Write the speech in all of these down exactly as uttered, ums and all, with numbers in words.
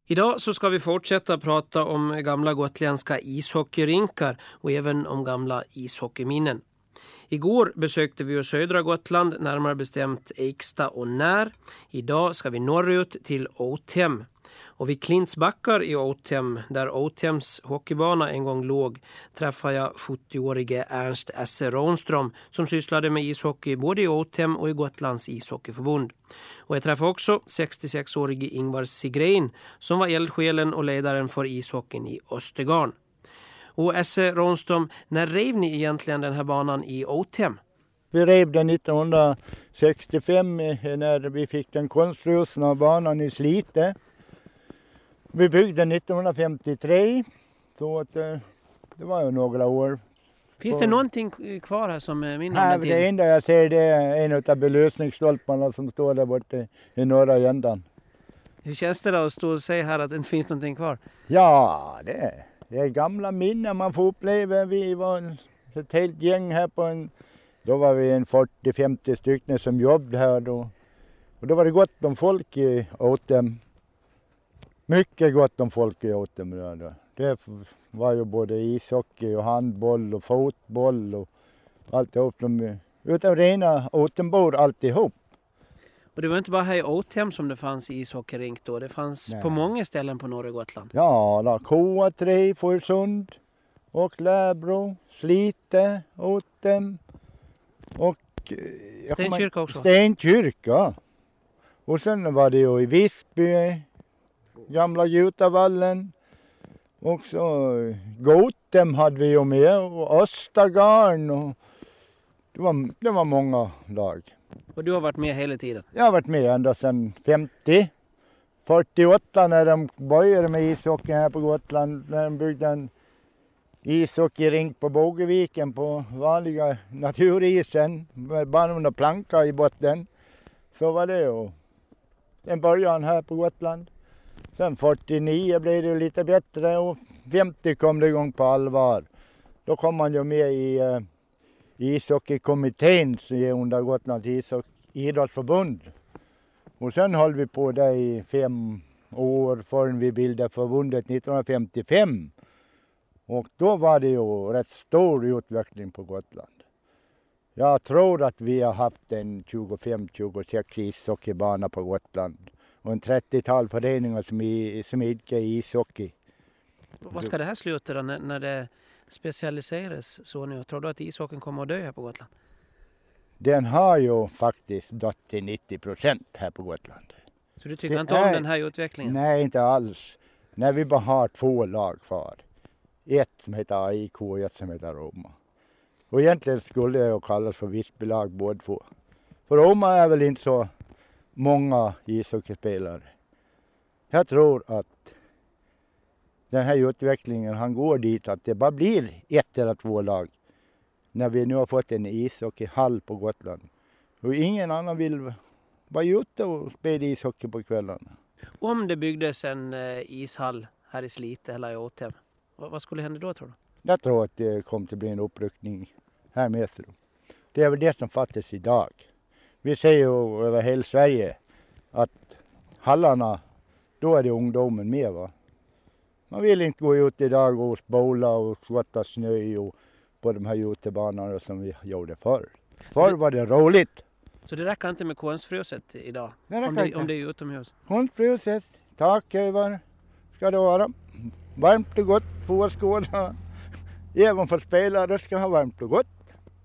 Idag så ska vi fortsätta prata om gamla gotländska ishockeyrinkar och även om gamla ishockeyminnen. Igår besökte vi södra Gotland, närmare bestämt Eksta och När. Idag ska vi norrut till Åtem. Och vid Klintsbackar i Åtem, där Åtems hockeybana en gång låg, träffade jag sjuttioårige Ernst Esse Ronström som sysslade med ishockey både i Åtem och i Gotlands ishockeyförbund. Och jag träffade också sextiosexårige Ingvar Sigrein som var eldsjälen och ledaren för ishockeyn i Östergarn. Och Esse Ronström, när rev ni egentligen den här banan i Åtem? Vi rev den nittonhundrasextiofem när vi fick den konstfrusna banan i Slite. Vi byggde nittonhundrafemtiotre, så att, det var ju några år. Finns det någonting kvar här som minner om Nej, den tiden? det enda jag ser det är en av belösningsstolparna som står där borta i norra ändan. Hur känns det då att stå och säga här att det inte finns någonting kvar? Ja, det är, det är gamla minnen man får uppleva. Vi var ett helt gäng här på en... Då var vi en fyrtio femtio stycken som jobbade här då. Och då var det gott om folk i Åtem. Mycket gott om folk i Åtem. Det var ju både ishockey och handboll och fotboll och alltihop. Utan rena Åtembor alltihop. Och det var inte bara här i Åtem som det fanns ishockeyrink då. Det fanns Nej. på många ställen på norra Gotland. Ja, då, K A tre, Forsund och Läbro, Slite, Åtem och... Stenkyrka också? Stenkyrka. Och sen var det ju i Visby, gamla Gjutavallen. Och så Gotem hade vi ju med och Östergarn. Och det, var, det var många lag. Och du har varit med hela tiden? Jag har varit med ända sedan femtio. fyrtioåtta när de började med ishockey här på Gotland. När de byggde en ishockeyrink på Bågeviken på vanliga naturisen. Med barn och planka i botten. Så var det ju en början här på Gotland. Sen fyrtionio blev det lite bättre och femtio kom det igång på allvar. Då kom man ju med i uh, ishockeykommittén under Gotlands ishockey idrottsförbund. Och sen höll vi på där i fem år förrän vi bildade förbundet nittonhundrafemtiofem. Och då var det ju rätt stor utveckling på Gotland. Jag tror att vi har haft en tjugofem tjugosex ishockeybana på Gotland. Och en trettiotal föreningar som, i, som idkar ishockey. Vad ska det här sluta då när, när det specialiseras så nu? Tror du att ishockeyn kommer att dö här på Gotland? Den har ju faktiskt dött till nittio procent här på Gotland. Så du tycker det inte är, om den här utvecklingen? Nej, inte alls. När vi bara har två lag kvar. Ett som heter A I K och ett som heter Roma. Och egentligen skulle det ju kallas för Visbylag båda två. För Roma är väl inte så många ishockeyspelare. Jag tror att den här utvecklingen han går dit att det bara blir ett eller två lag. När vi nu har fått en ishockeyhall på Gotland. Och ingen annan vill vara ute och spela ishockey på kvällarna. Om det byggdes en eh, ishall här i Slite eller i Åtem, vad, vad skulle hända då tror du? Jag tror att det kommer att bli en uppryckning här med sig. Det är väl det som fattas idag. Vi ser ju över hela Sverige att hallarna, då är det ungdomen med va. Man vill inte gå ut idag och spola och skotta snö och på de här utebanorna som vi gjorde förr. Förr var det roligt. Så det räcker inte med konstfruset idag? Det om, det, om det är utomhus? Konstfruset, taköver ska det vara. Varmt och gott på åskådarna. Även för spelare ska ha varmt och gott.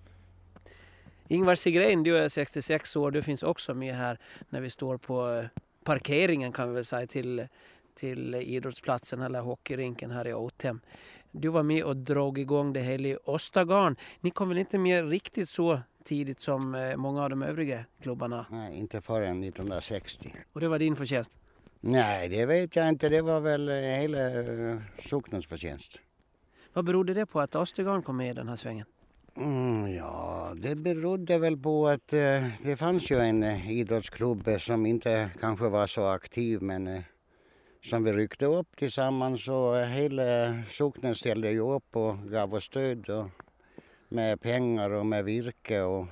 Ingvar Sigrein, du är sextiosex år. Du finns också med här när vi står på parkeringen kan vi väl säga till, till idrottsplatsen eller hockeyrinken här i Åtem. Du var med och drog igång det hela i Östergarn. Ni kom väl inte med riktigt så tidigt som många av de övriga klubbarna? Nej, inte förrän nittonhundrasextio. Och det var din förtjänst? Nej, det vet jag inte. Det var väl hela socknens förtjänst. Vad berodde det på att Östergarn kom med i den här svängen? Mm, ja, det berodde väl på att eh, det fanns ju en eh, idrottsklubb som inte kanske var så aktiv men eh, som vi ryckte upp tillsammans och eh, hela socknen ställde ju upp och gav oss stöd och, med pengar och med virke och,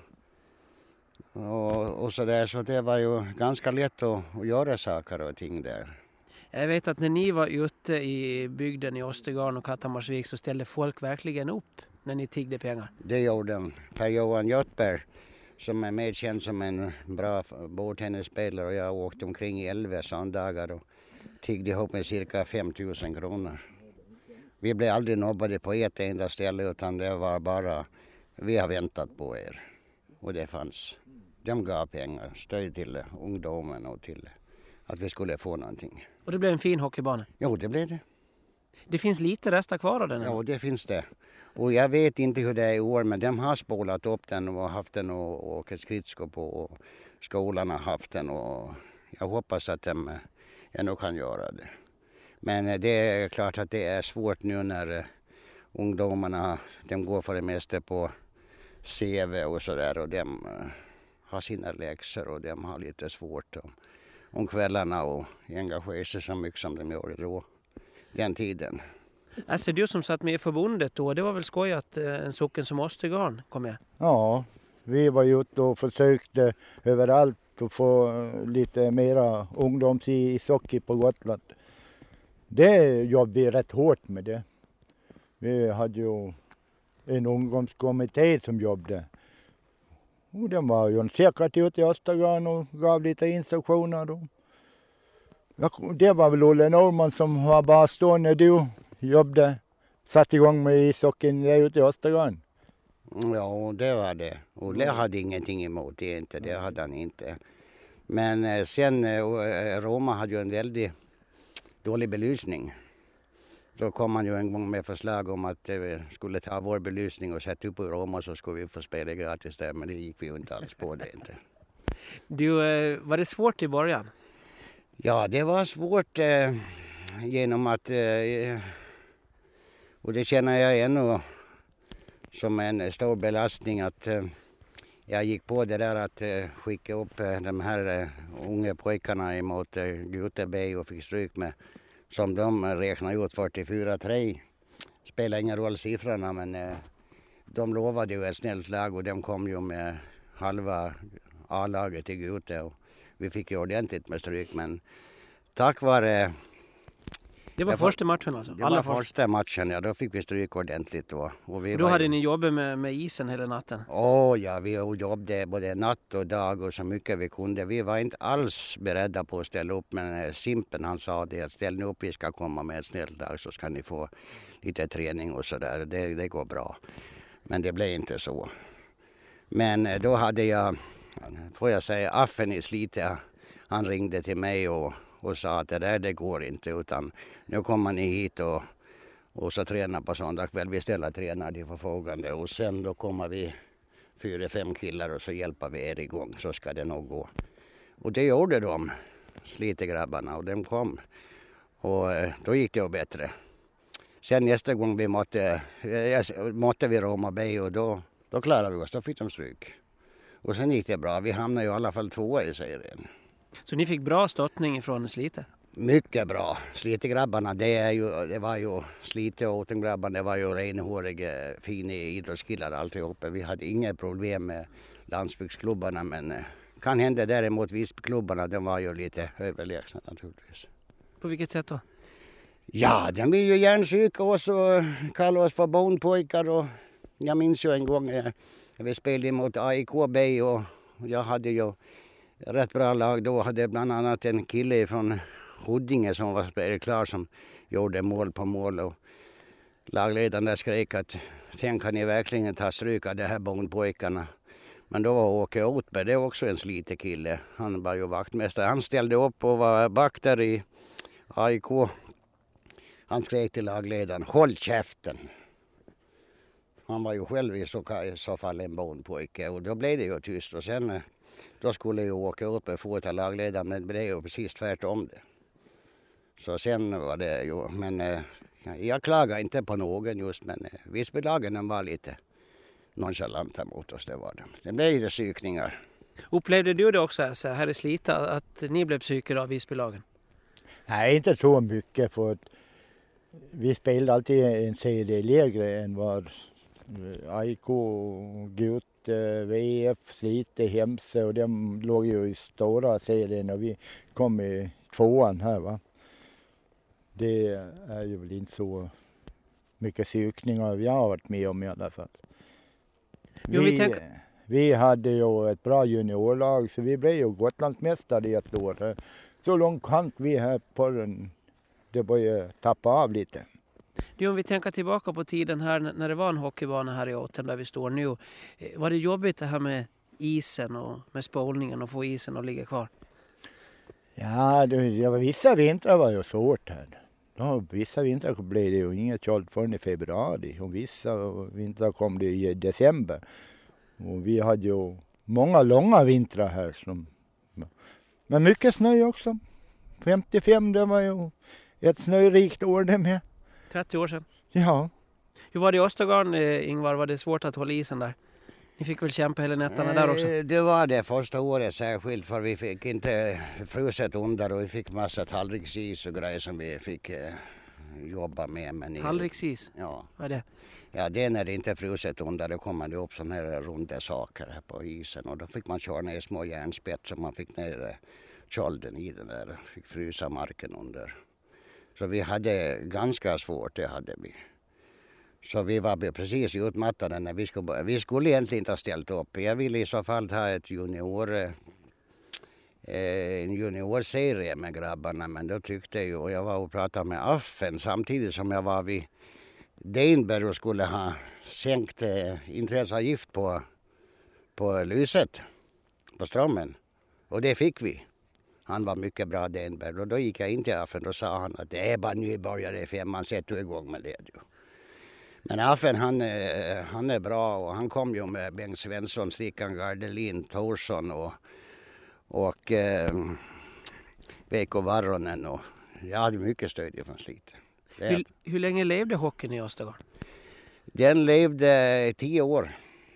och, och så där. Så det var ju ganska lätt att, att göra saker och ting där. Jag vet att när ni var ute i bygden i Östergarn och Kattamarsvik så ställde folk verkligen upp när ni tiggde pengar. Det gjorde de. Per-Johan Göthberg som är medkänd som en bra bordtennisspelare och jag åkte omkring i elva söndagar och tiggde ihop med cirka fem tusen kronor. Vi blev aldrig nobbade på ett enda ställe utan det var bara vi har väntat på er. Och det fanns. De gav pengar, stöd till ungdomen och till att vi skulle få någonting. Och det blev en fin hockeybana? Jo, det blev det. Det finns lite rester kvar av den? Ja, det finns det. Och jag vet inte hur det är i år, men de har spolat upp den och haft den och åkt skridskor på. Och skolan har haft den och jag hoppas att de ändå kan göra det. Men det är klart att det är svårt nu när ungdomarna, de går för det mesta på C V och sådär och de har sina läxor och de har lite svårt om, om kvällarna och engagera sig så mycket som de gjorde då, den tiden. Alltså du som satt med i förbundet då, det var väl skoj att en socken som Östergarn kom med? Ja, vi var ute och försökte överallt att få lite mera ungdomsishockey på Gotland. Det jobbade vi rätt hårt med det. Vi hade ju en ungdomskommitté som jobbade. Och den var ju säkert ute i Östergarn och gav lite instruktioner då. Det var väl Olle Norman som var bas då när du jobbade, satt igång med ishockeyn där ute i Östergarn. Ja, det var det. Olle hade ingenting emot det, inte. Det hade han inte. Men sen, Roma hade ju en väldigt dålig belysning. Då kom man ju en gång med förslag om att vi skulle ta vår belysning och sätta upp i Roma så skulle vi få spela gratis där. Men det gick vi ju inte alls på det inte. Du, var det svårt i början? Ja, det var svårt eh, genom att, eh, och det känner jag ännu som en stor belastning att eh, jag gick på det där att eh, skicka upp eh, de här eh, unga pojkarna emot eh, Gute Bay och fick stryk med. Som de räknade ut fyrtiofyra tre. Spelar ingen roll siffrorna men eh, de lovade ju ett snällt lag och de kom ju med halva A-laget till Gute och vi fick ju ordentligt med stryk men tack vare... Det var första matchen alltså? Det Alla var första matchen, ja då fick vi stryk ordentligt då. Och vi då var hade ju... ni jobbat med, med isen hela natten? Åh oh, ja, vi jobbade både natt och dag och så mycket vi kunde. Vi var inte alls beredda på att ställa upp men Simpen han sa det att ställ nu upp, vi ska komma med en snäll dag så ska ni få lite träning och sådär. Det, det går bra. Men det blev inte så. Men då hade jag, får jag säga, affen i Slite. Han ringde till mig och, och sa att det där det går inte utan nu kommer ni hit och, och så tränar på söndag kväll. Vi ställer tränare till förfogande och sen då kommer vi fyra, fem killar och så hjälper vi er igång så ska det nog gå. Och det gjorde de, Slitegrabbarna och de kom och då gick det ju bättre. Sen nästa gång vi måtte, måtte vi Roma Bay och då, då klarade vi oss, då fick de stryk. Och sen gick det bra, vi hamnade ju i alla fall tvåa i serien. Så ni fick bra stöttning från Slite? Mycket bra. Slitegrabbarna, det, är ju, det var ju Slite och Åtengrabbarna, det var ju renhåriga, fina idrottskillar alltihopa. Vi hade inga problem med landsbygdsklubbarna men kan hända däremot Visbyklubbarna, de var ju lite överlägsna naturligtvis. På vilket sätt då? Ja, de vill ju gärna psyka oss och kalla oss för bonpojkar och jag minns ju en gång när vi spelade mot A I K B och jag hade ju rätt bra lag då. Hade bland annat en kille från Huddinge som var spelklar som gjorde mål på mål och lagledaren där skrek att sen kan ni verkligen ta stryk av de här bonpojkarna. Men då var Åke Otberg, det är också en slite kille. Han var ju vaktmästare. Han ställde upp och var back där i A I K. Han skrek till lagledaren, håll käften. Han var ju själv i så, i så fall en bonpojke och då blev det ju tyst och sen då skulle ju åka upp och få till lagledaren men det är ju precis tvärtom det. Så sen var det ju, men eh, jag klagar inte på någon just men eh, Visbylagen var lite nonchalanta mot oss, det var det. Det blev lite psykningar. Upplevde du det också så här i Slita att ni blev psykade av Visbylagen? Nej, inte så mycket för att vi spelade alltid en serie lägre än vad A I K, Gute, V F, Slite, Hemse och de låg ju i stora serien och vi kom i tvåan här va. det är ju väl inte så mycket sökningar vi har varit med om i alla fall. Jo, vi, vi, tänk... vi hade ju ett bra juniorlag så vi blev ju Gotlandsmästare i ett år. Så långt kant vi här på den, det började tappa av lite. Jo, om vi tänker tillbaka på tiden här när det var en hockeybana här i Åtem där vi står nu. Var det jobbigt det här med isen och med spolningen och få isen att ligga kvar? Ja, det, det var vissa vintrar var ju svårt här. Ja, vissa vintrar blev det ju inget kört förrän i februari och vissa vintrar kom det i december. Och vi hade ju många långa vintrar här. Som, men mycket snö också. femtiofem, det var ju ett snörikt år det med. trettio år sedan. Ja. Hur var det i Östergarn, Ingvar? Var det svårt att hålla isen där? Ni fick väl kämpa hela nätterna där också? Det var det första året särskilt för vi fick inte fruset under och vi fick massa tallriksis och grejer som vi fick eh, jobba med. Men tallriksis? Ja. Vad är det? Ja, det är när det inte är fruset under, då kommer det upp sådana här runda saker här på isen och då fick man köra ner små järnspett så man fick ner kölden i den där, fick frysa marken under. Så vi hade ganska svårt, det hade vi. Så vi var precis utmattade när vi skulle börja. Vi skulle egentligen inte ha ställt upp. Jag ville i så fall ha ett junior, eh, en juniorserie med grabbarna. Men då tyckte jag, och jag var och pratade med Affen samtidigt som jag var vid Denberg och skulle ha sänkt eh, inträdesavgift på, på lyset, på strömmen. Och det fick vi. Han var mycket bra Denberg och då gick jag in till Affen och sa han att det är bara nybörjare i femman, sätter du igång med det du. Men Affen han, han är bra och han kom ju med Bengt Svensson, Stickan Gardelin, Torsson och, och eh, Veikko Varronen och jag hade mycket stöd från Slite. Hur, hur länge levde hockeyn i Östergarn? Den levde tio år.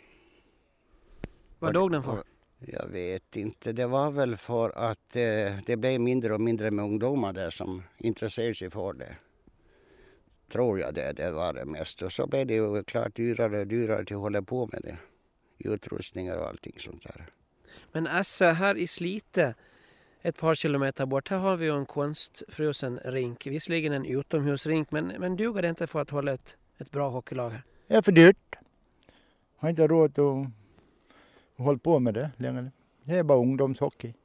Vad dog den för? Jag vet inte, det var väl för att eh, det blev mindre och mindre med ungdomar där som intresserade sig för det. Tror jag det, det var det mest. Och så blev det ju klart dyrare och dyrare till att hålla på med det. Utrustningar och allting sånt där. Men Assa, här i Slite, ett par kilometer bort, här har vi ju en konstfrusen rink. Visserligen en utomhusrink, men, men duger det inte för att hålla ett, ett bra hockeylag här? Det är för dyrt. Har inte råd att hålla på med det längre. Det är bara ungdomshockey.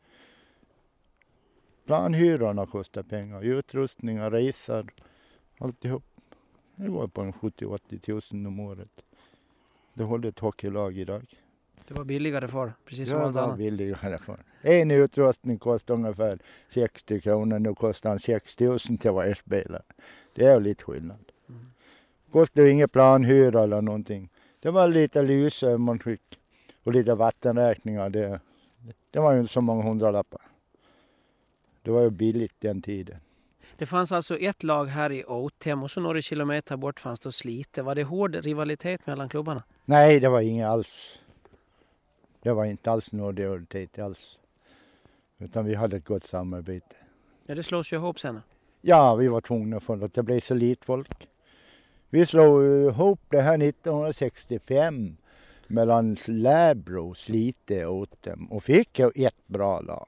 Planhyrorna kostar pengar, utrustningar, resor, alltihop. Det går på en sjuttio till åttio tusen om året. Det håller ett hockeylag idag. Det var billigare för, precis som det allt annat. Det var billigare för. En utrustning kostar ungefär sextio kronor. Nu kostar den sex tusen till varje spelare. Det är lite skillnad. Mm. Kostar ju inga planhyra eller någonting. Det var lite lyse man fick. Och lite vattenräkningar. Det, det var ju inte så många hundralappar. Det var ju billigt den tiden. Det fanns alltså ett lag här i Åtem och så några kilometer bort fanns det Slite. Var det hård rivalitet mellan klubbarna? Nej, det var inget alls. Det var inte alls någon rivalitet alls. Utan vi hade ett gott samarbete. Ja, det slås ju ihop sen. Ja, vi var tvungna för att det blev så lite folk. Vi slog ihop det här nittonhundrasextiofem mellan Läbro, Slite och Åtem och fick ett bra lag.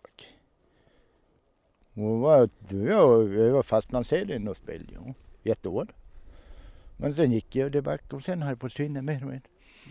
Och var, vi var fastlandsserien och spelade ju ett år. Men sen gick jag det back och sen har det försvunnit mer och mer.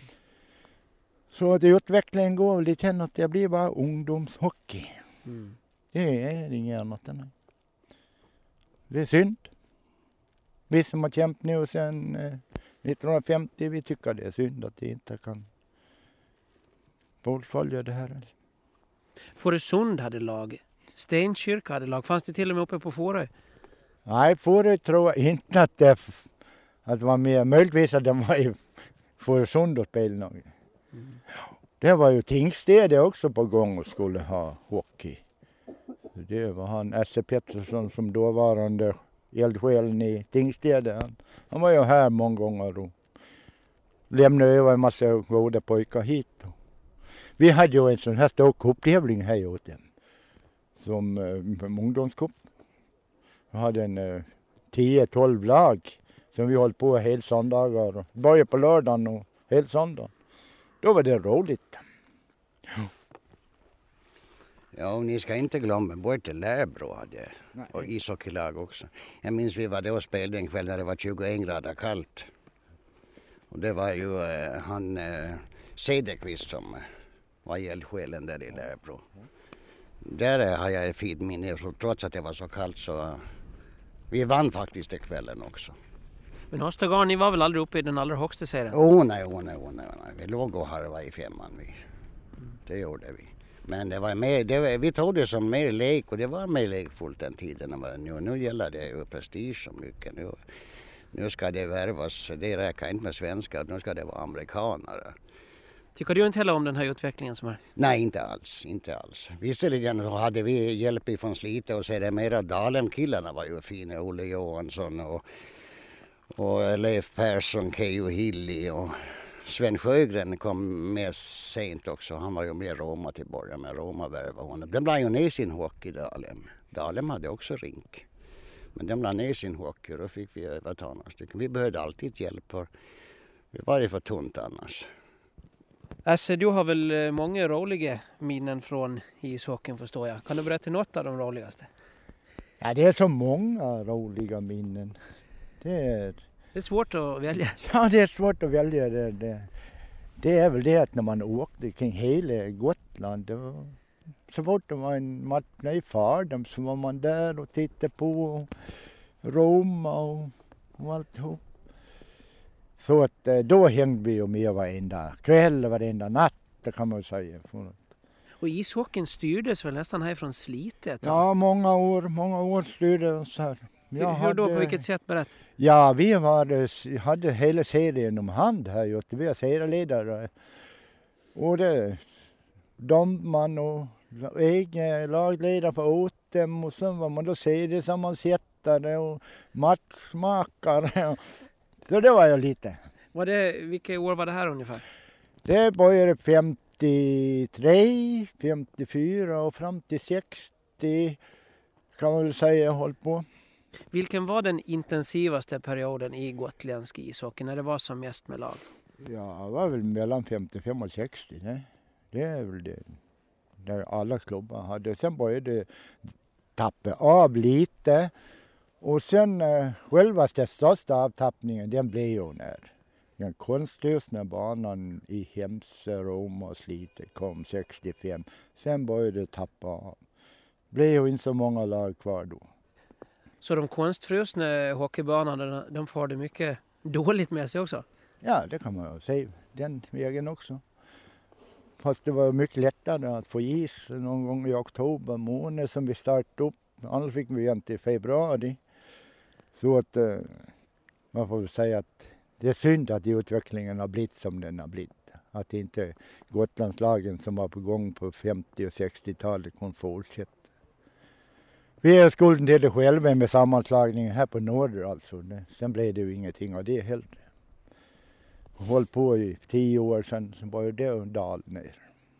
Så att utvecklingen går lite henåt. Det blir bara ungdomshockey. Mm. Det är inget annat än det. Det är synd. Vi som har kämpat nu sedan eh, nittonhundrafemtio, vi tycker det är synd att det inte kan fullfölja det här. Fårösund hade lag. Stenkyrka hade lag. Fanns det till och med uppe på Fårö? Nej, Fårö tror jag inte att det, att det var med. Möjligtvis att de var i Fårösund och spelade. Mm. Det var ju Tingstede också på gång och skulle ha hockey. Det var han S C Pettersson som dåvarande eldsjälen i Tingstede. Han, han var ju här många gånger och lämnade över en massa goda pojkar hit. Vi hade ju en sån här stor kupptävling här åt dem. Som eh, ungdomscup. Vi hade en eh, tio tolv lag som vi höll på hela söndagar. Började på lördagen och hela söndagen. Då var det roligt. Ja. Ja, och ni ska inte glömma bort det Lärbro hade och ishockeylag också. Jag minns vi var då och spelade en kväll när det var tjugoen grader kallt. Och det var ju eh, han eh, Cederqvist som eh, var eldsjälen där i Lärbro. Där eh, har jag ett fint minne, så trots att det var så kallt så eh, vi vann faktiskt den kvällen också. Men Östergarn, ni var väl aldrig uppe i den allra högsta serien? Åh oh, nej, åh oh, nej, åh oh, nej, nej. Vi låg och harvade i femman vi. Det gjorde vi. Men det var mer, det var, vi tog det som mer lek och det var mer lekfullt den tiden än vad nu. Nu gäller det ju prestige så mycket. Nu, nu ska det värvas, det räcker inte med svenskar, nu ska det vara amerikanare. Tycker du inte heller om den här utvecklingen som är? Nej, inte alls, inte alls. Visserligen hade vi hjälp ifrån Slite och så är det mera Dahlem-killarna var ju fina, Olle Johansson och, och Leif Persson, Keijo Hilli och Sven Sjögren kom med sent också. Han var ju med Roma till början, med Roma värvade honom. Den blev ju ner sin hockey Dahlem. Dahlem hade också rink. Men den blev ner sin hockey och då fick vi överta några stycken. Vi behövde alltid hjälp för vi var ju för tunt annars. Asse, du har väl många roliga minnen från ishockeyn förstår jag. Kan du berätta något av de roligaste? Ja, det är så många roliga minnen. Det är... Det är svårt att välja. Ja, det är svårt att välja. Det, det, det är väl det att när man åkte kring hela Gotland. Det var, så fort det var en match i Fardem så var man där och tittade på och Roma och, och alltihop. Så att då hängde vi ju med varenda kväll och varenda natt, det kan man säga. Och ishockeyn styrdes väl nästan här från Slite? Ja, många år, många år styrdes här. Jag Hur då, hade, på vilket sätt berätt? Ja, vi var, hade hela serien om hand här. Vi var serieledare. Och det, domman och egen lagledare för Åtem. Och sen var man då seriesammansättare och matchmakare. Så det var jag lite. Var det, vilka år var det här ungefär? Det började femtiotre, femtiofyra och fram till sextio kan man väl säga jag håll på. Vilken var den intensivaste perioden i gotländsk ishockey när det var som mest med lag? Ja, det var väl mellan femtiofem och sextio. Det, det är väl det. Där alla klubbar hade. Sen började det tappa av lite. Och sen eh, själva den största avtappningen den blev ju när den konstgjorda banan i Hemse, Roma och Slite kom sextiofem. Sen började det tappa av. Det blev ju inte så många lag kvar då. Så de konstfrusna hockeybanorna, de får det mycket dåligt med sig också? Ja, det kan man ju säga. Den vägen också. Fast det var mycket lättare att få is någon gång i oktober månad som vi startade upp. Annars fick vi vänta i februari. Så att eh, man får säga att det är synd att utvecklingen har blivit som den har blivit. Att inte Gotlandslagen som var på gång på femtio- och sextiotalet kunde fortsätta. Vi är skulden till det själva med sammanslagningen här på norr alltså. Sen blev det ju ingenting av det heller. Håll på i tio år sedan så började det dal ner.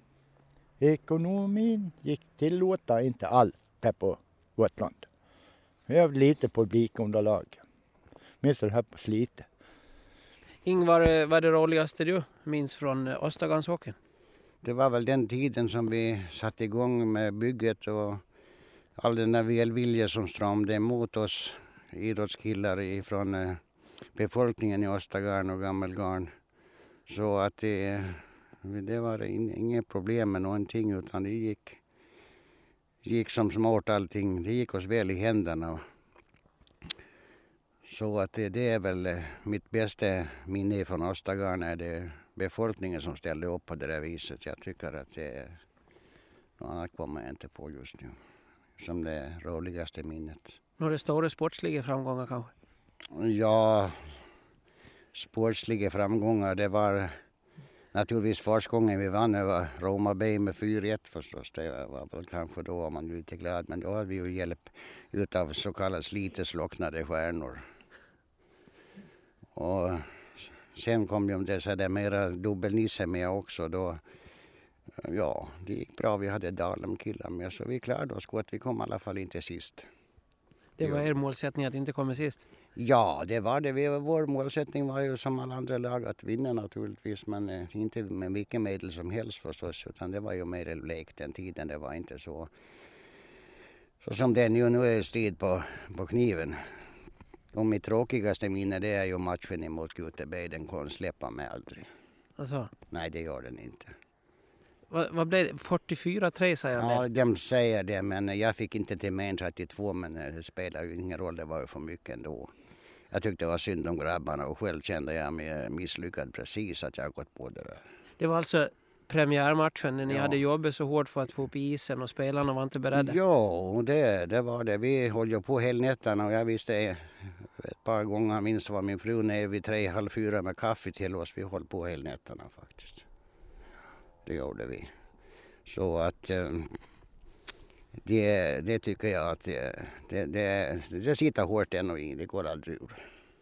Ekonomin gick tillåta inte allt här på Gotland. Vi har lite publikunderlag. Minns det här på Slite. Ingvar, vad är det roligaste du minns från Östergarnshockeyn? Det var väl den tiden som vi satte igång med bygget och all den där välvilja som strömde emot oss idrottskillar ifrån eh, befolkningen i Östergarn och Gammelgarn. Så att det, det var in, inget problem med någonting utan det gick, gick som smart allting. Det gick oss väl i händerna. Så att det, det är väl mitt bästa minne från Östergarn är det befolkningen som ställde upp på det där viset. Jag tycker att det är något annat kommer jag inte på just nu. Som det roligaste minnet. Några stora sportsliga framgångar kanske? Ja, sportsliga framgångar. Det var naturligtvis första gången vi vann över Roma Bay med fyra ett förstås. Det var väl kanske då var man lite glad. Men då hade vi ju hjälp utav så kallade Slite slocknade stjärnor. Och sen kom ju dessa där mera dubbelnisse med också då. Ja, det gick bra. Vi hade Dahlem killar med så vi klarade oss gott. Vi kom i alla fall inte sist. Det var Jo. er målsättning att inte komma sist? Ja, det var det. Vi, vår målsättning var ju som alla andra lag att vinna naturligtvis. Men eh, inte med vilken medel som helst förstås. Utan det var ju mer en lek den tiden. Det var inte så, så som det är nu. Nu är det strid på, på kniven. Och mitt tråkigaste minne det är ju matchen emot Gutebey. Den kan släppa mig aldrig. Alltså, Nej, det gör den inte. vad, vad blev det? fyrtiofyra tre säger jag. Ja, de säger det, men jag fick inte till mer än trettiotvå, men det spelar ju ingen roll, det var ju för mycket ändå. Jag tyckte det var synd om grabbarna och själv kände jag mig misslyckad precis att jag gått på det där. Det var alltså premiärmatchen när ni Ja. hade jobbat så hårt för att få upp isen och spelarna var inte beredda. Ja, det, det var det. Vi höll ju på helnätterna och jag visste ett par gånger, minst var min fru ner vid tre, halv fyra med kaffe till oss. Vi höll på helnätterna faktiskt. Det gjorde vi. Så att det, det tycker jag att det, det, det, det sitter hårt än och in, det går aldrig ur.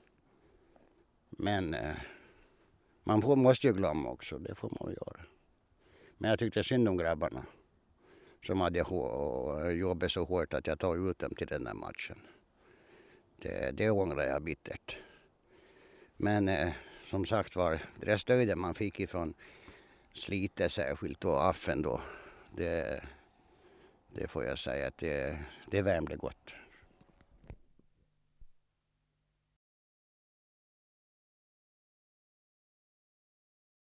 Men man får, måste ju glömma också, det får man göra. Men jag tyckte synd om grabbarna som hade jobbat så hårt att jag tar ut dem till den där matchen. Det, det ångrar jag bittert. Men eh, som sagt var, det stödet man fick ifrån Slite särskilt och Affen då, det, det får jag säga att det, det värmde gott.